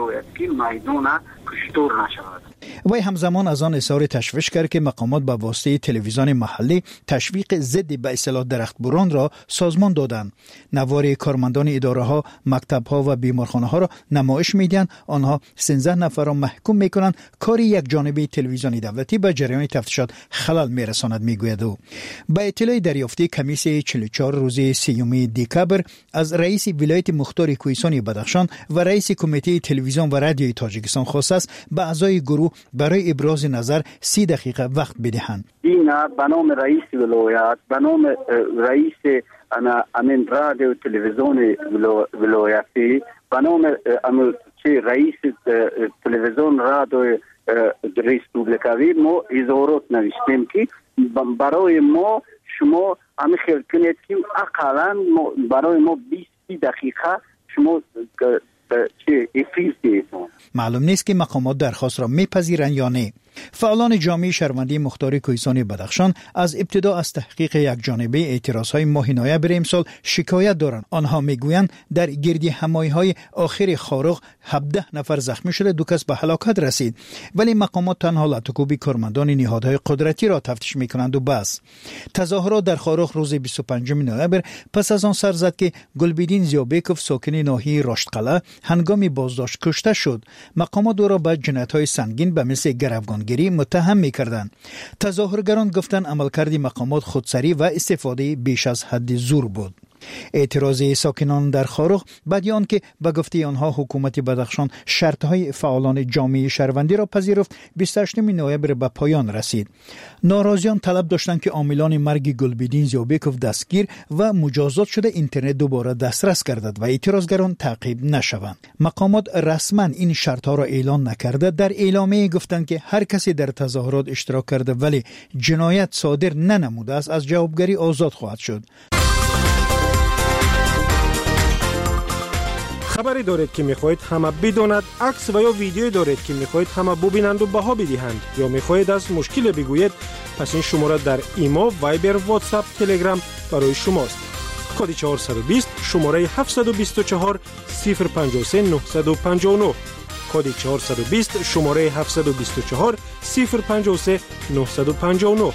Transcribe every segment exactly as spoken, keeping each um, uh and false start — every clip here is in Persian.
که میدان کشتور نشود. وی همزمان از آن اظهار تشویش کرد که مقامات با واسطه تلویزیون محلی تشویق ضد به اصطلاح درختبران را سازمان دادند. نوار کارمندان اداره ها، مکتب ها و بیمارخانه ها را نمایش میدن. آنها سیزده نفر را محکوم میکنند. کاری یک جانبه تلویزیون دولتی به جریان تفتیشات خلل میرساند میگوید. او با اطلاع دریافتی کمیسیون چهل و چهار روز سیوم دکبر از رئیس ولایت مختار کوهستان بدخشان و رئیس کمیته تلویزیون و رادیوی تاجیکستان خواست است به اعضای گروه برای ابراز نظر سی دقیقه وقت بدهند. این به نام رئیس ولایت، به نام رئیس انا امین رادیو تلویزیون ولایتی، به نام چه رئیس تلویزیون رادیو ریسپوبلیکوی ما اظهارات نوشتیم که برای ما شما همین خیال کنید که اقلا برای ما بیست دقیقه شما چه افیز دیدون. معلوم نیست که مقامات درخواست را میپذیرند یا نه. فعالان جامعه شهروندی مختار کوهستان بدخشان از ابتدا از تحقیق یک جانبه اعتراضهای ماه نوامبر امسال شکایت دارند. آنها میگویند در گردی همایی‌های آخر خارق هفده نفر زخمی شده، دو کس به هلاکت رسید، ولی مقامات تنها لطکوبی کارمندان نهادهای قدرتی را تفتیش میکنند و بس. تظاهرات در خارق روز بیست و پنجم نوامبر پس از آن سر زد که گلبدین زیابکوف ساکن ناحیه راشدقلعه هنگام بازداشت کشته شد. مقامات او را به جنایت‌های سنگین به مثل گروگانگیری متهم می‌کردند. تظاهرگران گفتند عملکرد مقامات خودسری و استفاده بیش از حد زور بود. اعتراض ساکنان در خارق بعد آن که به گفته آنها حکومت بدخشان شرطهای فعالان جامعه شهروندی را پذیرفت بیست و هشتم نوامبر به پایان رسید. ناراضیان طلب داشتند که عاملان مرگ گلبدین زیابکوف دستگیر و مجازات شده اینترنت دوباره دسترس گردد و اعتراضگران تعقیب نشوند. مقامات رسما این شرطها را اعلان نکرده. در اعلامیه گفتند که هر کسی در تظاهرات اشتراک کرده ولی جنایت صادر ننموده است از جوابگری آزاد خواهد شد. خبری دارید که میخواهید همه بداند، عکس و یا ویدیویی دارید که میخواهید همه ببینند و بها بدهند یا میخواهید از مشکل بگویید، پس این شماره در ایما، وایبر، واتساپ، تلگرام برای شماست. کد چهارصد و بیست شماره هفتصد و بیست و چهار صفر پنجاه و سه نهصد و پنجاه و نه. کد چهارصد و بیست شماره هفتصد و بیست و چهار صفر پنجاه و سه نهصد و پنجاه و نه.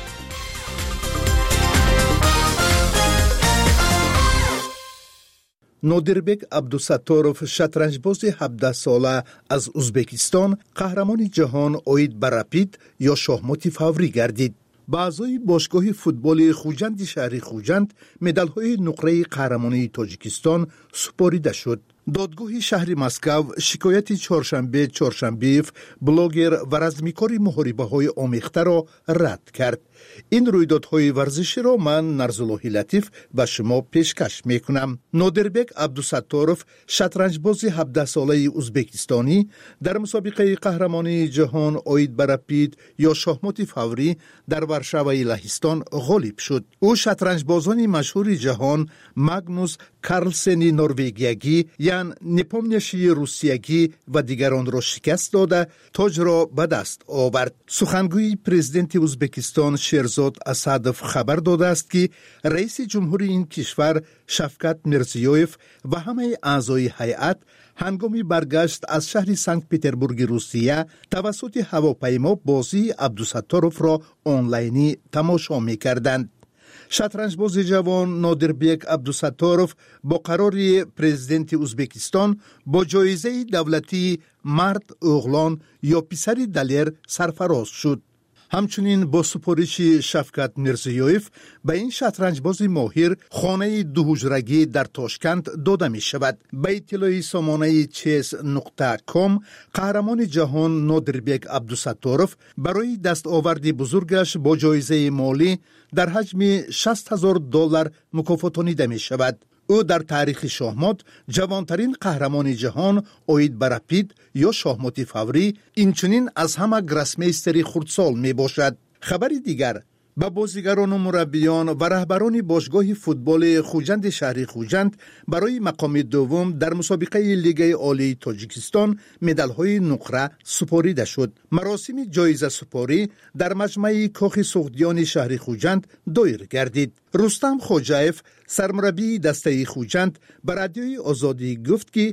نادربک عبدالستارов شطرنجباز هفده ساله از ازبکستان قهرمان جهان اوید به رپید یا شاهمات فوری گردید. با اعضای باشگاه فوتبال خوجند شهر خوجند مدال‌های نقره قهرمانی تاجیکستان سپاریده شد. دادگاه شهر مسکو شکایت چهارشنبه چهارشنبیف بلاگر و رزمیکار محاربه‌های آمیخته را رد کرد. این رویدادهای ورزشی را من نرزالله لطیف به شما پیشکش میکنم. نادربک عبدالستارov شطرنجباز هفده ساله ازبکستانی در مسابقه قهرمانی جهان اوید به رپید یا شاهمات فوری در ورشوا لهستان غالب شد. او شطرنجبازان مشهور جهان ماگنوس کارلسن نروژیگی یان نپومنیاشی روسیگی و دیگران را شکست داده تاج را به دست آورد. سخنگوی پرزیدنت ازبکستان شیرزاد اسدوف خبر داده است که رئیس جمهوری این کشور شفقت میرزیویف و همه اعضای هیئت هنگامی برگشت از شهر سنت پترزبورگ روسیه توسط هواپیما بازی عبدالستارov را آنلاینی تماشا می‌کردند. شطرنجباز جوان نادربک عبدالستارov با قرار پرزیدنت ازبکستان با جایزه دولتی مرد اوغلان یا پسر دلیر سرفراز شد. همچنین با سپارش شفقت میرزیویف به این شطرنجباز ماهر خانه دو حجرگی در تاشکند داده می شود. به اطلاع سامانه چیس نقطه کام قهرمان جهان نادربک عبدالستارov برای دستاوردی بزرگش با جایزه مالی در حجم شصت هزار دلار مکافاتانیده می شود. او در تاریخ شاهمات جوانترین قهرمان جهان اوید به رپید یا شاهمات فوری اینچنین از همه گراسمیستری خردسال می باشد. خبری دیگر به بازیگران و مربیان و رهبران باشگاه فوتبال خوجند شهر خوجند برای مقام دوم در مسابقه لیگ عالی تاجیکستان مدال‌های نقره سپاریده شد. مراسم جایزه سپاری در مجمع کاخ سغدیان شهر خوجند دایر گردید. رستم خوجایف سرمربی دسته خوجند به رادیوی آزادی گفت که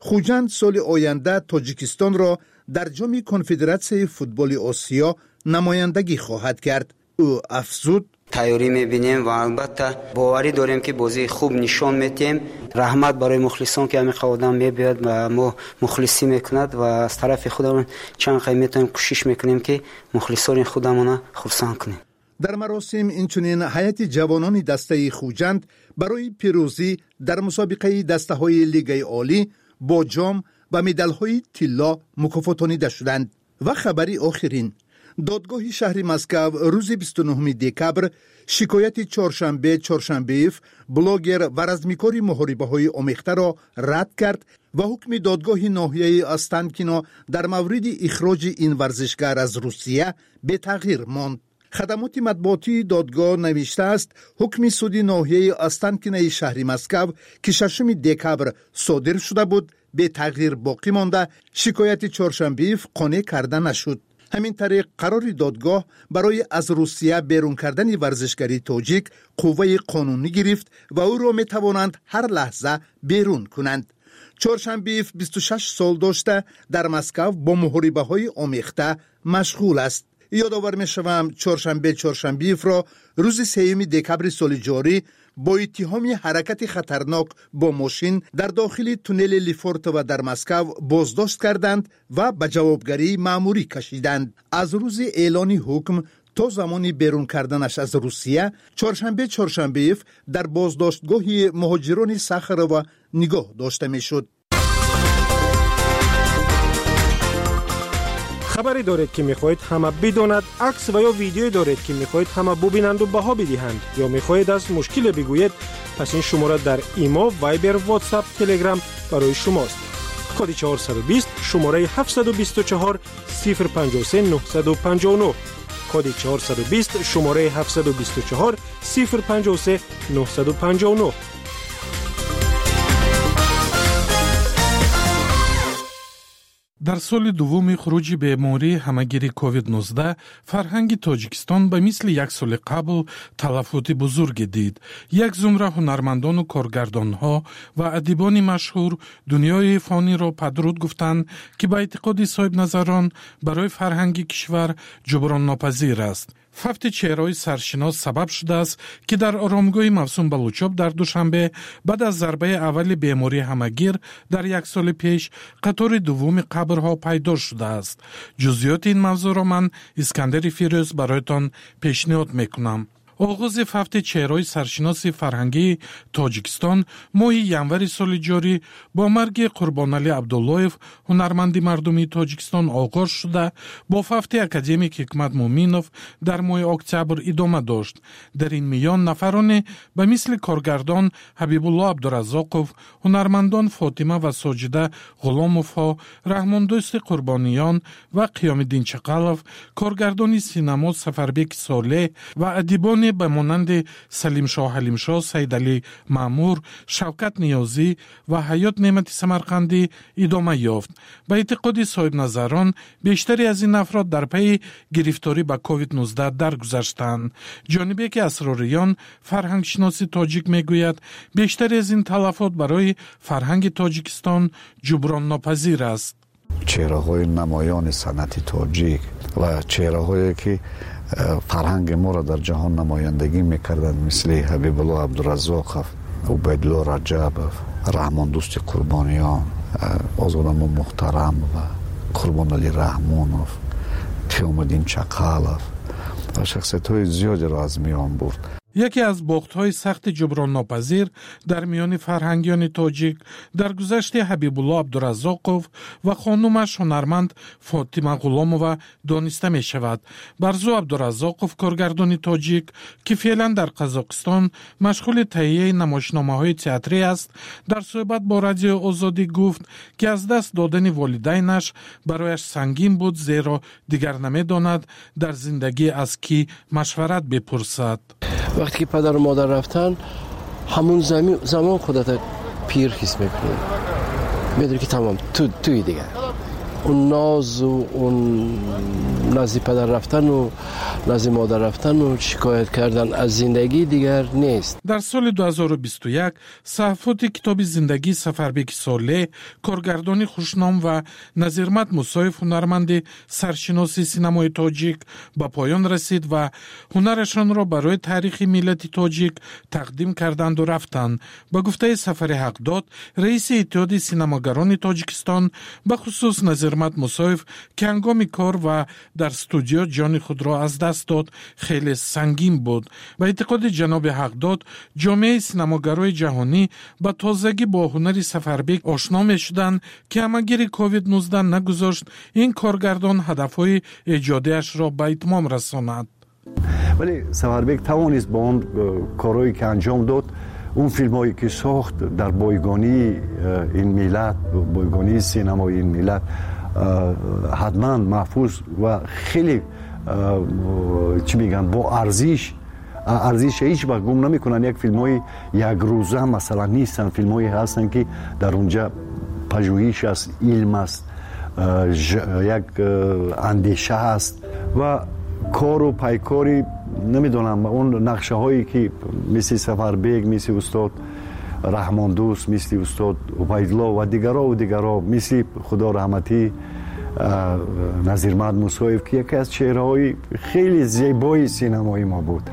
خوجند سال آینده تاجیکستان را در جام کنفدراسیون فوتبال آسیا نمایندگی خواهد کرد. او افزود: تیاری می‌بینیم و البته باوری داریم که بازی خوب نشان میدیم. رحمت برای مخلصان که همین قوادم میبیاد و ما مخلصی میکند و از طرف خودمون چند خیلی میتونیم کوشش میکنیم که مخلصان خودمون خرسان کنیم. در مراسم اینچنین هیئت جوانان دسته خوجند برای پیروزی در مسابقه دسته‌های لیگ عالی با جام و مدال‌های طلا مکافاتانیده شدند. و خبری آخرین: دادگاه شهر مسکو روز بیست و نهم دکبر شکایت چهارشنبه چهارشنبه‌ایف بلاگر و رزمیکاری محاربه‌های آمیخته را رد کرد و حکم دادگاه ناحیه استانکینا در مورد اخراج این ورزشکار از روسیه به تغییر ماند. خدمات مطبوعاتی دادگاه نوشته است حکم سود ناحیه استانکینای شهر مسکو که ششم دکبر صادر شده بود به تغییر باقی مانده، شکایت چهارشنبه‌ایف قانع کرده نشد. همین طریق قرار دادگاه برای از روسیه بیرون کردن ورزشکاری تاجیک قوه قانونی گرفت و او را می توانند هر لحظه بیرون کنند. چهارشنبه‌ایف بیست و شش سال داشته در مسکو با محاربه های آمیخته مشغول است. یادآور می شوم چهارشنبه چهارشنبه‌ایف را روز سوم دکبر سال جاری با اتهام حرکت خطرناک با ماشین در داخل تونل لیفورت و در مسکو بازداشت کردند و به جوابگری مأموری کشیدند. از روز اعلان حکم تا زمانی بیرون کردنش از روسیه، چهارشنبه چهارشنبه‌ایف در بازداشتگاه مهاجران ساخارو نگاه داشته میشد. خبری دارید که میخواهید همه بداند، عکس و یا ویدیویی دارید که میخواهید همه ببینند و بها بدهند، یا میخواهید از مشکل بگویید، پس این شماره در ایما، وایبر، واتساپ، تلگرام برای شماست. کد چهارصد و بیست شماره هفتصد و بیست و چهار صفر پنجاه و سه نهصد و پنجاه و نه. کد چهارصد و بیست شماره هفتصد و بیست و چهار صفر پنجاه و سه نهصد و پنجاه و نه. در سال دوم خروج بیماری همگیری کووید نوزده فرهنگ تاجیکستان به مثل یک سال قبل تلفات بزرگ دید. یک زمره هنرمندان و کارگردانها و ادیبان مشهور دنیای فانی را پدرود گفتند که به اعتقاد صاحب نظران برای فرهنگ کشور جبران ناپذیر است. فوت چهره‌های سرشناس سبب شده است که در آرامگاه موسوم بلوچاب در دوشنبه بعد از ضربه اول بیماری همگیر در یک سال پیش قطار دوم قبرها پیدا شده است. جزئیات این موضوع را من اسکندر فیروز برایتان پیشنهاد میکنم. آغاز فوت چهره‌های سرشناس فرهنگی تاجیکستان ماه ینور سال جاری با مرگ قربانعلی عبداللهیف هنرمند مردمی تاجیکستان آغاز شده، با فوت اکادمیک حکمت مومینوف در ماه اکتبر ادامه داشت. در این میان نفران به مثل کارگردان حبیب الله عبدالرزاقوف، هنرمندان فاطمه و ساجده غلاموفها، رحماندوست قربانیان و قیام الدین چقلوف، کارگردان سینما سفربک صالح و ادیبان به مانند سلیم شاه حلیم شاه، سید علی مامور، شوکت نیازی و حیات نعمت سمرقندی ادامه یافت. به اعتقاد صاحب نظران بیشتری از این افراد در پی گرفتاری به کووید نوزده درگذشتند. جانب که اسراریان فرهنگ شناسی تاجیک میگوید بیشتری از این تلفات برای فرهنگ تاجیکستان جبران ناپذیر است. چهره‌های نمایان صنعت تاجیک و چهره‌هایی که فرهنگ ما را در جهان نمایندگی میکردند مثل حبیب الله عبدالرزاقوف، عبیدالله رجبوف، رحماندوست قربانیان، آزادم محترم و قربانعلی رحمونوف، قیام الدین چقلوف و شخصیت‌های زیادی را از میان برد. یکی از باخت‌های سخت جبران ناپذیر در میان فرهنگیان تاجیک در گذشت حبیب الله عبدالرزاقوف و خانومش هنرمند فاطمه غلامووا دانسته می شود. برزو عبدالرزاقوف کارگردان تاجیک که فعلا در قزاقستان مشغول تهیه نمایشنامه‌های تئاتری است، در صحبت با رادیو آزادی گفت که از دست دادن والدینش برایش سنگین بود، زیرا دیگر نمی‌داند در زندگی از کی مشورت بپرسد. وقتی که پدر و مادر رفتن همون زمین زمان خودت پیر حس میکنی، میدونی که تمام تو توی دیگه اون ناز و اون نزد پدر رفتن و نزد مادر رفتن و شکایت کردن از زندگی دیگر نیست. در سال دو هزار و بیست و یک صحافت کتاب زندگی سفربک صالح، کارگردانی خوشنام و نظیرمت موسیف هنرمند سرشناسی سینمای تاجیک به پایان رسید و هنرشان را برای تاریخ ملت تاجیک تقدیم کردند و رفتند. به گفته سفر حقداد، رئیس اتحاد سینماگران تاجیکستان، به خصوص نظیرمت موسیف که هنگام کار و در استودیو جان خود را از دست داد خیلی سنگین بود. به اعتقاد جناب حقداد، جامعه سینماگرای جهانی به تازگی با هنر سفربک آشنا می شدند که همگیر کووید نوزده نگذاشت این کارگردان هدفهای ایجادیش را به اتمام رساند. ولی سفربک توانست با اون کارهایی که انجام داد، اون فیلمایی که ساخت در بایگانی این ملت، بایگانی سینمای این ملت، حتما محفوظ و خیلی چی میگن با ارزش ارزش هیچ وقت گم نمیکنن. یک فیلمای یک روزه مثلا نیستن، فیلمایی هستن که در اونجا پژوهش است، علم است، یک اندیشه است و کار و پیکاری نمیدونم اون نقشه هایی که مثل سفربک، مثل استاد رحمان دوست، مثل استاد عبیدالله و دیگرها و دیگرها، مثل خدا رحمتی نظیرمت موسیف که یکی از چهره‌های خیلی زیبای سینمای ما بود،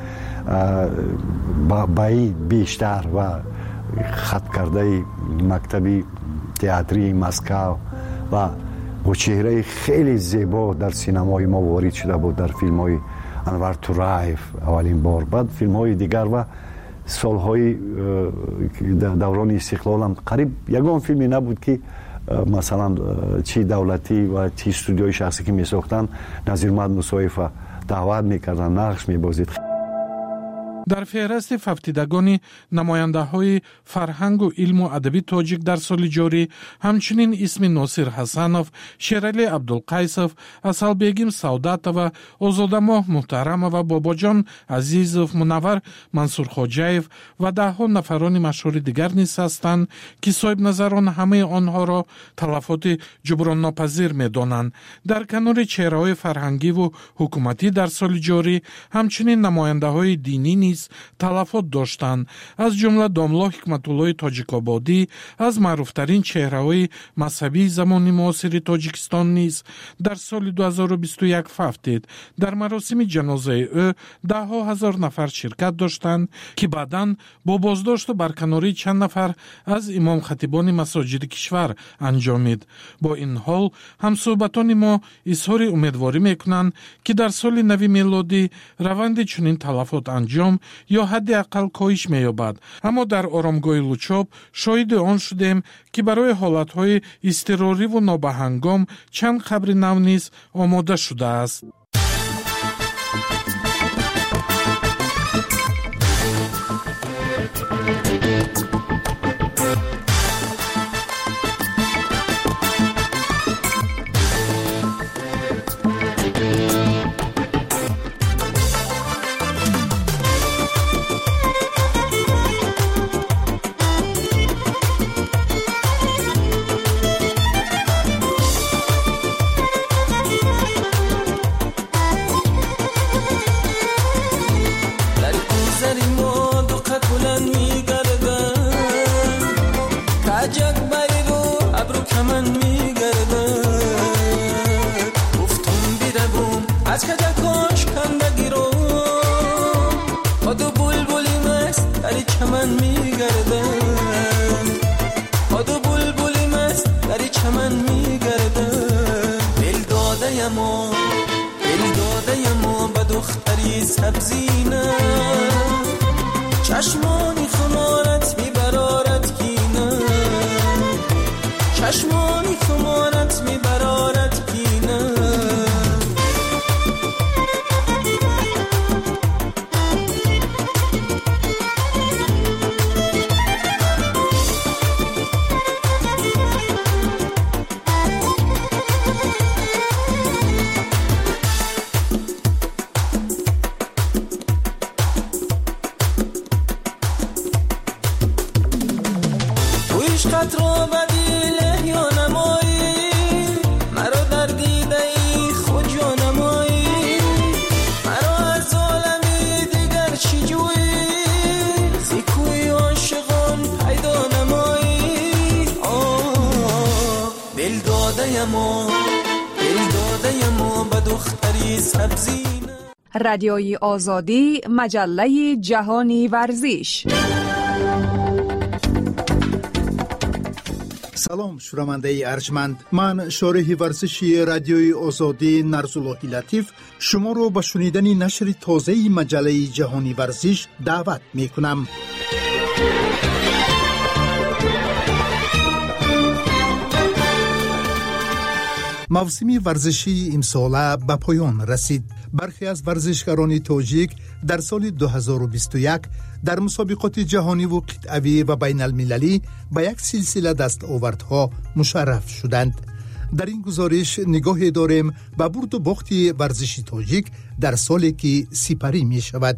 با این بیشتر و خط کرده مکتبی تئاتری مسکو و با چهره خیلی زیبا در سینمای ما وارد شده بود، در فیلم های انور تورایف اولین بار، بعد فیلم های دیگر و سالهای دوران استقلال هم قریب یگان فیلمی نبود که مثلا چی دولتی و چی استودیوی شخصی که می ساختن نظیرمت موسیف دعوت میکردن، نقش میبازید. در فهرست فوتیدگان نماینده های فرهنگ و علم و ادبی تاجیک در سال جاری همچنین اسم ناصر حسنов، شیرعلی عبدالقیسов، اسلبегим سعادتова، озодамоҳ муҳтарамова، бобоҷон азизов، мунаввар мансурхоҷаев و دهها نفران مشهور دیگر نیز هستند که صاحب نظران همه آنها را تلفات جبران ناپذیر می‌دانند. در کنار چهره‌های فرهنگی و حکومتی در سال جاری همچنین نماینده‌های دینی نیز تلفات داشتند، از جمله داملا حکمت‌الله تاجیک‌آبادی، از معروفترین چهره‌های مذهبی زمان معاصر تاجیکستان نیز در سال دو هزار و بیست و یک فوتید. در مراسم جنازه او ده ها هزار نفر شرکت داشتند که بعداً با بازداشت و برکناری چند نفر از امام خطیبان مساجد کشور انجامید. با این حال همصحبتان ما اظهار امیدواری میکنند که در سال نو میلادی روند چنین تلفات انجام یا حداقل کاهش می‌یابد. اما در آرامگاه لوچاب شاهد آن شدیم که برای حالت‌های اضطراری و نابهنگام چند قبر نو نیز آماده شده است. چشمانی خمارت میبرارت کینه، چشمانی خمارت میبرارت کینه. عشقت را بدیله یا نمایی، ما دل داده ما به دختری سبزینه. رادیوی آزادی، مجله جهانی ورزش. سلام شنونده ارجمند، من شارح ورزشی رادیوی آزادی نرزاللهی لطیف شما رو به شنیدن نشر تازه مجله جهانی ورزش دعوت می کنم. موسم ورزشی امساله به پایان رسید. برخی از ورزشکاران تاجیک در سال دو هزار و بیست و یک در مسابقات جهانی و قطعی و بین المللی به یک سلسله دستاوردها مشرف شدند. در این گزارش نگاهی داریم به برد و باخت ورزشی تاجیک در سالی که سپری می شود.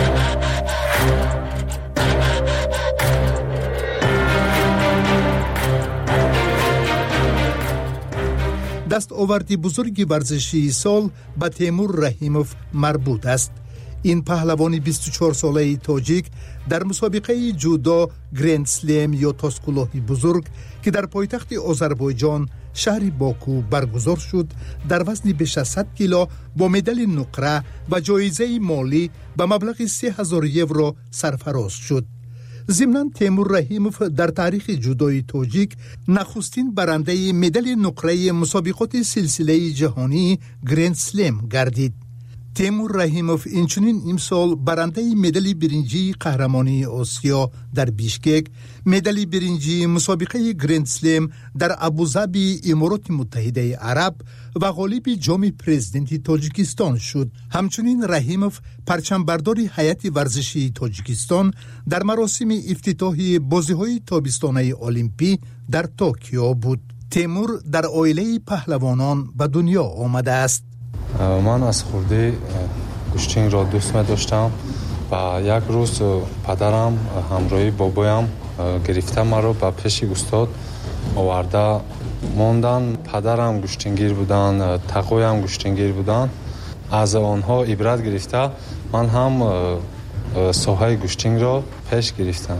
دستاوردی بزرگ ورزشی سال به تیمور رحیموف مربوط است. این پهلوان بیست و چهار ساله تاجیک در مسابقه جودو گرند سلم یا تاسکولوهی بزرگ که در پایتخت آذربایجان شهر باکو برگزار شد در وزن بیش از صد کیلو با مدال نقره و جایزه مالی به مبلغ سه هزار یورو سرفراز شد. ضمناً تیمور رحیموف در تاریخ جودوی تاجیک نخستین برنده مدال نقره مسابقات سلسله جهانی گرند سلم گردید. تیمور رحیموف اینچنین امسال برنده مدال برنجی قهرمانی آسیا در بیشکک، مدال برنجی مسابقه گرند سلم در ابوظبی امارات متحده عرب و غالب جام پرزیدنت تاجیکستان شد. همچنین رحیموف پرچم برداری هیئت ورزشی تاجیکستان در مراسم افتتاحی بازی‌های تابستانه المپی در توکیو بود. تیمور در عائله پهلوانان به دنیا آمده است. من از خورده گوشتینگ را دوست می داشتم و یک روز پدرم همراهی بابایم گرفته مرا به پیش استاد آورده موندن. پدرم گوشتینگیر بودن، تقویم گوشتینگیر بودن. از آنها عبرت گرفته من هم ساحه گوشتینگ را پیش گرفتم.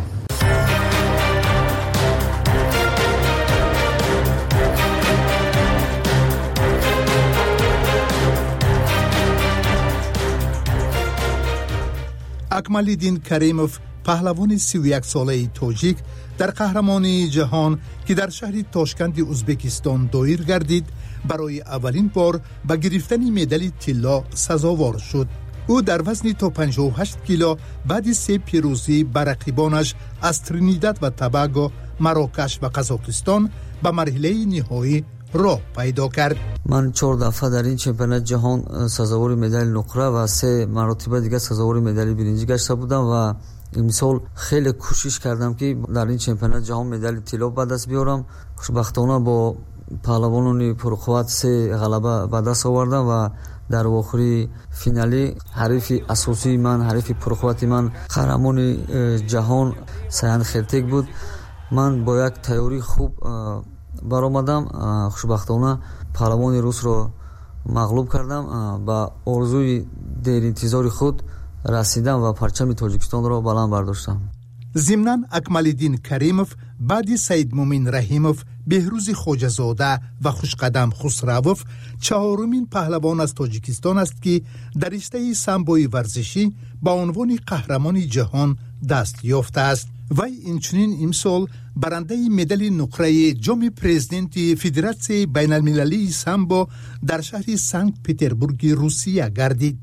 اکمالدین کریموف پهلوان سی و یک ساله تاجیک در قهرمانی جهان که در شهر تاشکند ازبکستان دایر گردید برای اولین بار به گرفتن مدال طلا سزاوار شد. او در وزن تا پنجاه و هشت کیلو بعد سه پیروزی بر رقیبانش از ترینیداد و توباگو، مراکش و قزاقستان به مرحله نهایی راه پیدا کرد. من چهار دفعه در این چمپیونات جهان سزاوار مدال نقره و سه مرتبه دیگه سزاوار مدال برنجی گشته بودم و امسال خیلی کوشش کردم که در این چمپیونات جهان مدال طلا به دست بیارم. خوشبختانه با پهلوانان پرقوت سه غلبه به دست آوردم و در آخری فینالی حریف اساسی من، حریف پرقوت من، قهرمان جهان سیان خرتک بود. من با یک تیاری خوب برآمدم. خوشبختانه پهلوان روس رو مغلوب کردم. با آرزوی دیر انتظار خود رسیدم و پرچم تاجیکستان را بلند برداشتم. ضمناً اکمالدین کریموف بعد سید مومن رحیموف، بهروز خوجه‌زاده و خوشقدم خسروف چهارمین پهلوان از تاجیکستان است که در رشته سامبوی ورزشی با عنوان قهرمان جهان دست یافته است. وی اینچنین امسال برنده مدال نقره جام پرزیدنت فدراسیون بین المللی سامبو در شهر سنت پترزبورگ روسیه گردید.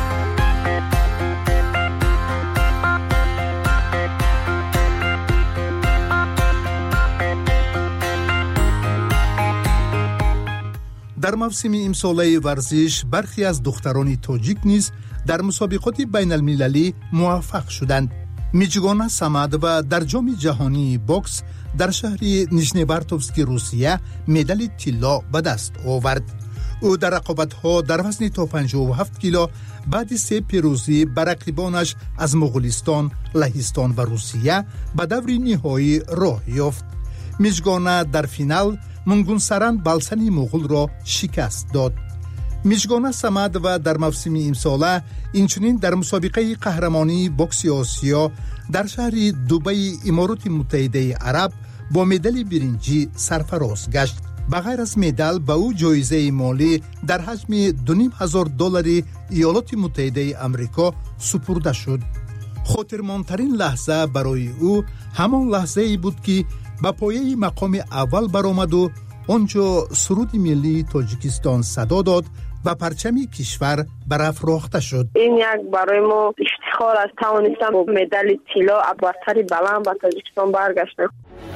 در موسم امساله ورزش برخی از دختران تاجیک نیز در مسابقات بین المللی موفق شدند. میجگانا سمد و در جام جهانی باکس در شهر نیژنیورتوفسک روسیه مدال طلا به دست آورد. او در رقابت‌ها در وزن تا پنجاه و هفت کیلو بعد سه پیروزی بر رقیبانش از مغولستان، لهستان و روسیه به دور نهایی راه یافت. میجگانا در فینال منگونسران بالسن مغول را شکست داد. میجگانا سمد و در موسم امساله اینچنین در مسابقه قهرمانی بوکس آسیا در شهر دبی امارات متحده عرب با مدال برنجی سرفراز گشت. بغیر از مدال به او جایزه مالی در حجم دو و نیم هزار دلار ایالات متحده آمریکا سپرده شد. خاطرماندترین لحظه برای او همان لحظه ای بود که به پایه مقام اول برآمد و آنجا سرود ملی تاجیکستان صدا داد و پرچم کشور برافراخته شد. این یک برای ما افتخار است توانستم با مدال طلا برتری بلند به تاجیکستان برگشتم.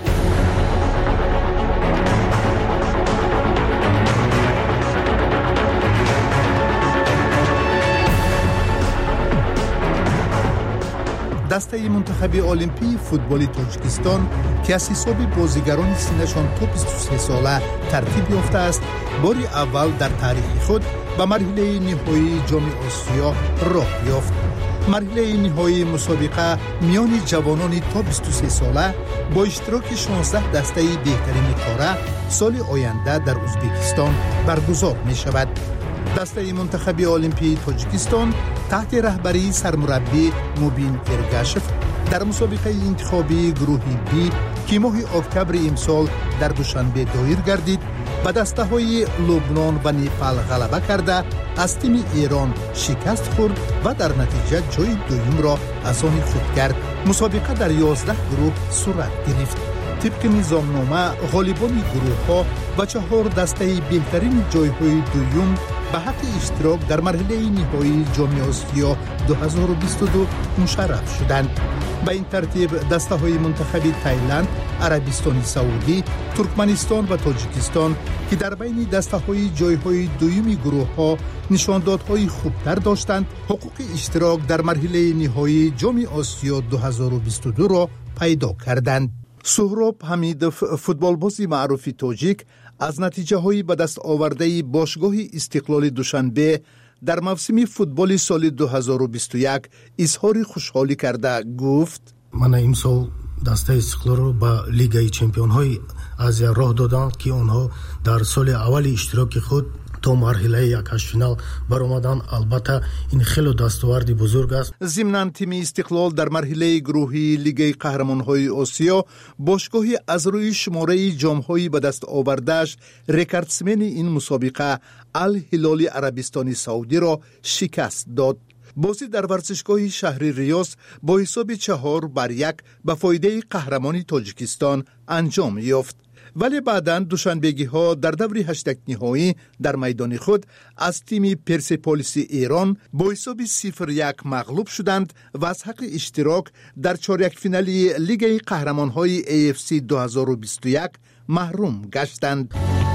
دسته منتخب المپی فوتبال تاجیکستان که از حساب بازیگران سنشان تا بیست و سه ساله ترتیب یافته است، بار اول در تاریخ خود به مرحله نهایی جام آسیا راه یافت. مرحله نهایی مسابقه میان جوانان تا بیست و سه ساله با اشتراک شانزده دسته بهترین قاره سال آینده در ازبکستان برگزار می شود. دسته منتخب المپی تاجیکستان تحت رهبری سرمربی موبین ارگاشف در مسابقه انتخابی گروه بی که ماه اکتبر امسال در دوشنبه دایر گردید به دسته های لبنان و نیپال غلبه کرده از تیم ایران شکست خورد و در نتیجه جای دوم را از آن خود کرد. مسابقه در یازده گروه صورت گرفت. طبق نظامنامه غالبان گروه ها و چهار دسته بهترین جای های دوم به حق اشتراک در مرحله نهایی جام آسیا دو هزار و بیست و دو مشرف شدند. به این ترتیب دسته های منتخب تایلند، عربستان سعودی، ترکمنستان و تاجیکستان که در بین دسته های جای های دومی گروه ها نشاندادهای خوبتر داشتند، حقوق اشتراک در مرحله نهایی جام آسیا دو هزار و بیست و دو را پیدا کردند. سهراب حمید فوتبالباز معروف تاجیک از نتیجه های به دست آورده باشگاه استقلال دوشنبه در موسم فوتبال سال دو هزار و بیست و یک اظهار خوشحالی کرده گفت: من امسال دسته استقلال رو به لیگ چمپیون های آسیا راه دادند که آنها در سال اول اشتراک خود تا مرحله یک هشت فینال برآمدند. البته این خیلی دستاورد بزرگ است. ضمناً تیم استقلال در مرحله گروهی لیگ قهرمان‌های آسیا باشگاهی از روی شماره جام‌های به دست آورده‌اش رکوردسمن این مسابقه الهلال عربستان سعودی را شکست داد. بازی در ورزشگاه شهر ریاض با حساب چهار بر یک به فایده قهرمانی تاجیکستان انجام یافت. ولی بعداً دوشنبگی ها در دور هشتگ نهایی در میدان خود از تیم پرسپولیس ایران با حساب صفر یک مغلوب شدند و از حق اشتراک در چهارک فینالی لیگ قهرمان‌های ای اف سی دو هزار و بیست و یک محروم گشتند.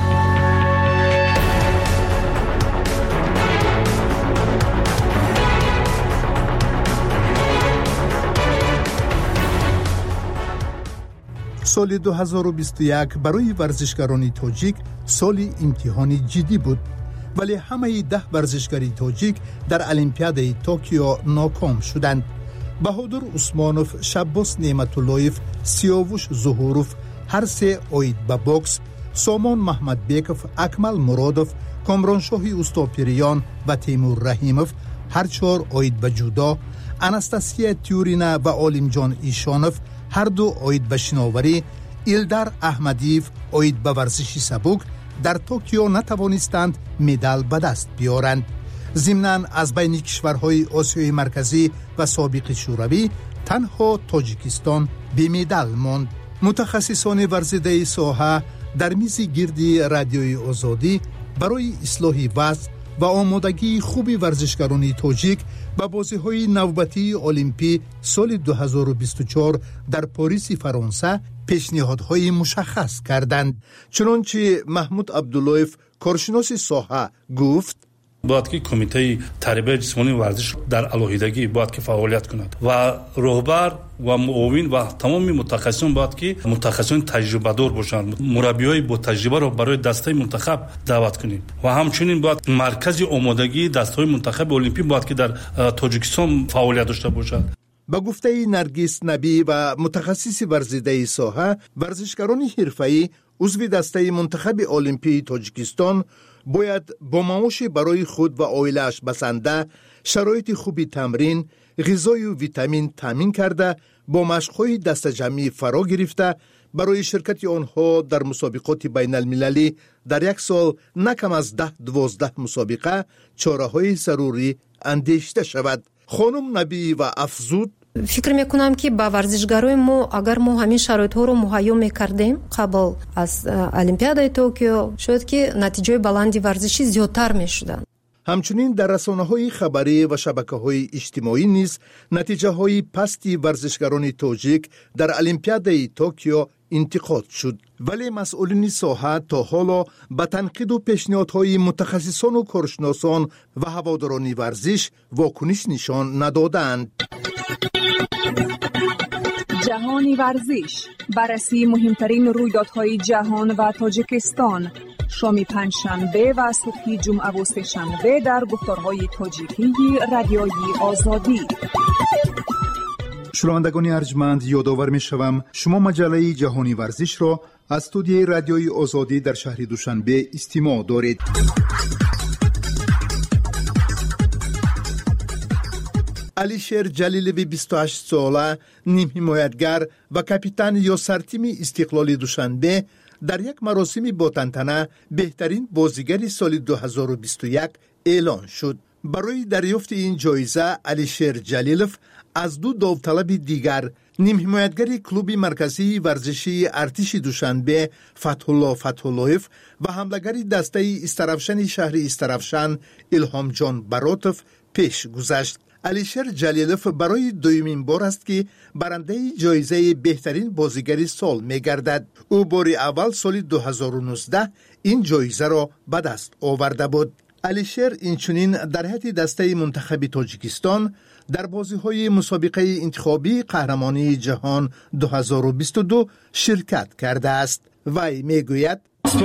سال دو هزار و بیست و یک برای ورزشکاران تاجیک سال امتحان جدی بود، ولی همه ده ورزشکاری تاجیک در المپیاد توکیو ناکام شدند. بهادر عثمانوف، شباس نعمتاللهیف، سیاوش ظهوروف هر سه آید به بوکس، سامان محمد بیکوف، اکمل مرادوف، کامرانشاهی استاپیریان و تیمور رحیموف هر چهار آید به جودو، انستاسیا تیورینا و عالمجان ایشانوف هر دو آید به شناوری، ایلدر احمدیف آید به ورزش سبک در توکیو نتوانستند مدال به دست بیارند. ضمناً از بین کشورهای آسیای مرکزی و سابق شوروی تنها تاجیکستان بی مدال ماند. متخصصان ورزیده ساحه در میز گردی رادیوی آزادی برای اصلاح وضع و آمادگی خوبی ورزشکاران تاجیک به بازی‌های نوبتی المپی سال دو هزار و بیست و چهار در پاریس فرانسه پیشنهادهای مشخص کردند. چنانچه محمود عبداللهیف کارشناس ساحه گفت: باید که کمیته تربیت جسمانی ورزش در علاهیدگی باید که فعالیت کند و رهبر و معاون و تمام متخصصان باید که متخصصان تجربه دار باشند. مربیای با تجربه را برای دسته منتخب دعوت کنیم و همچنین باید مرکز آمادگی دسته منتخب المپی باید که در تاجیکستان فعالیت داشته باشد. با گفته نرگس نبی و متخصص ورزیده ساحه، ورزشکاران حرفه‌ای عضو دسته منتخب المپی تاجیکستان باید با معاش برای خود و عائله‌اش بسنده، شرایط خوبی تمرین، غذای و ویتامین تامین کرده، با مشق‌های دست جمعی فرا گرفته، برای شرکت آنها در مسابقات بین المللی در یک سال نکم از ده دوازده مسابقه چاره‌های ضروری اندیشیده شود. خانم نبی و افزود: فکر میکنم که با ورزشکارای ما اگر ما همین شرایط ها رو مهیا میکردیم قبل از المپیادای توکیو شاید که نتیجه بلندی ورزشی زیادتر میشدن. همچنین در رسانه‌های خبری و شبکه‌های اجتماعی نیز نتیجه‌های پستی ورزشکاران تاجیک در المپیادای توکیو انتقاد شد، ولی مسئولین ساحه تا حالا به تنقید و پیشنهادهای متخصصان و کارشناسان و هواداران ورزش واکنش نشان ندادند. جهانی ورزش، بررسی مهمترین رویدادهای جهان و تاجیکستان، شام پنجشنبه و صبح جمعه و سه‌شنبه در گفتارهای تاجیکی رادیوی آزادی. شنوندگان ارجمند، یادآور می‌شوم شما مجله جهانی ورزش را از استودیوی رادیوی آزادی در شهر دوشنبه استماع دارید. علیشیر جلیلوی بیست و هشت ساله، نیم حمایتگر و کاپیتان یاسر تیم استقلال دوشنبه در یک مراسم با تنتنه بهترین بازیگر سال دو هزار و بیست و یک اعلان شد. برای دریافت این جایزه علیشیر جلیلوف از دو داوطلب دیگر، نیم حمایتگر کلوب مرکزی ورزشی ارتش دوشنبه فتح‌الله فتح‌اللهیف و حمله‌گر دسته استرافشن شهر استرافشن الهام جان براتوف پیش گذشت. علیشیر جلیلوف برای دومین بار است که برنده جایزه بهترین بازیگر سال می‌گردد. او بار اول سال دو هزار و نوزده این جایزه را به دست آورده بود. علیشیر اینچنین در هیئت دسته منتخب تاجیکستان در بازی‌های مسابقه انتخابی قهرمانی جهان دو هزار و بیست و دو شرکت کرده است. وی میگوید: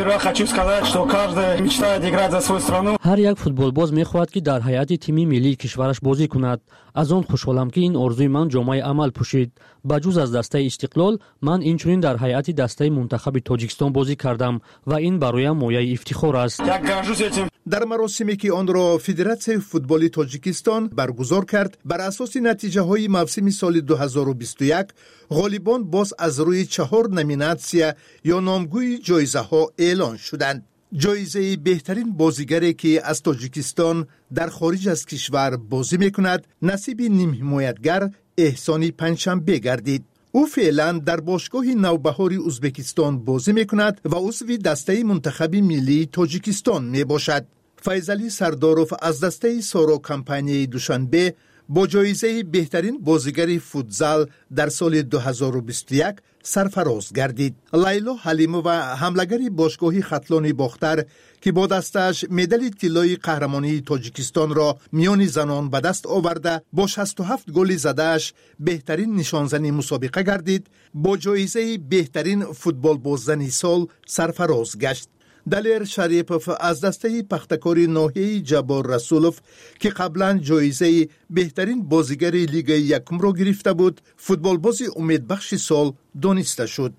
هر یک فوتبالباز می‌خواهد که در هیئت تیمی ملی کشورش بازی کند. از آن خوشحالم که این آرزوی من جامعه عمل پوشید. بجز از دسته استقلال، من اینچنین در هیئت دسته منتخب تاجیکستان بازی کردم و این برایم مایه افتخار است. در مراسمی که آن را فدراسیون فوتبال تاجیکستان برگزار کرد، بر اساس نتیجه های موسم سال دو هزار و بیست و یک، غالبان باز از روی چهار نامیناسیون یا نامگوی جایزه ها اعلان شدند. جایزه بهترین بازیگری که از تاجیکستان در خارج از کشور بازی میکند نصیب نیم حمایتگر احسانی پنجشنبه گردید. او فعلا در باشگاه نوبهار ازبکستان بازی میکند و عضو دسته منتخب ملی تاجیکستان میباشد. فیضعلی سرداروف از دسته سارا کمپانی دوشنبه با جایزه بهترین بازیگر فوتزال در سال دو هزار و بیست و یک سرفراز گردید. لیلا حلیمو و حمله‌گر باشگاه خطلان باختر که با دستش مدال طلای قهرمانی تاجیکستان را میان زنان به دست آورده با شصت و هفت گل زدهش بهترین نشانزن مسابقه گردید، با جایزه بهترین فوتبال باززن سال سرفراز گشت. دلیر شریپوف از دسته پختکاری ناحیه جبار رسولوف که قبلا جایزه بهترین بازیگر لیگ یکم را گرفته بود، فوتبال بازی امیدبخش سال دانسته شد.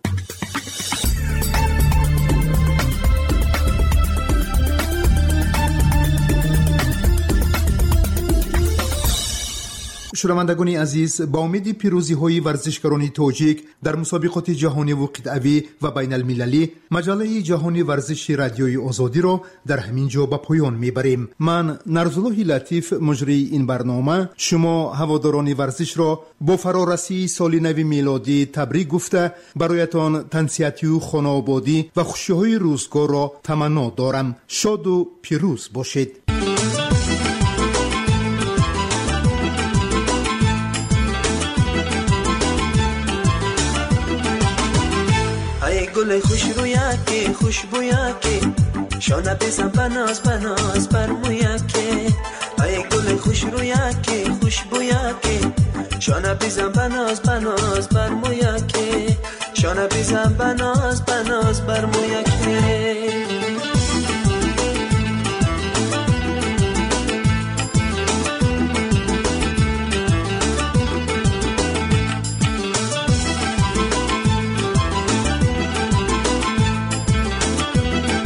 شنوندگان عزیز، با امید پیروزی های ورزشکاران تاجیک در مسابقات جهانی و قطعی و بین المللی، مجله جهانی ورزش رادیوی آزادی را در همین جا به پایان میبریم. من نرزالله لطیف مجری این برنامه شما هواداران ورزش را با فرارسی سال نو میلادی تبریک گفته برایتان تنسیتی و خانه‌آبادی و خوشی‌های روزگار را تمنا دارم. شاد و پیروز باشید. گل خوش رویاکی خوشبویاکی شانه بزن بناز بناز بر مویاکی ای گل خوش رویاکی خوشبویاکی شانه بزن بناز بناز بر مویاکی شانه بزن بناز بناز بر مویاکی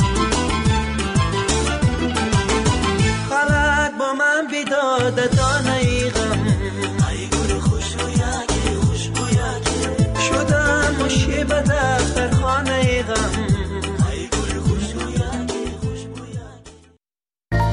دانا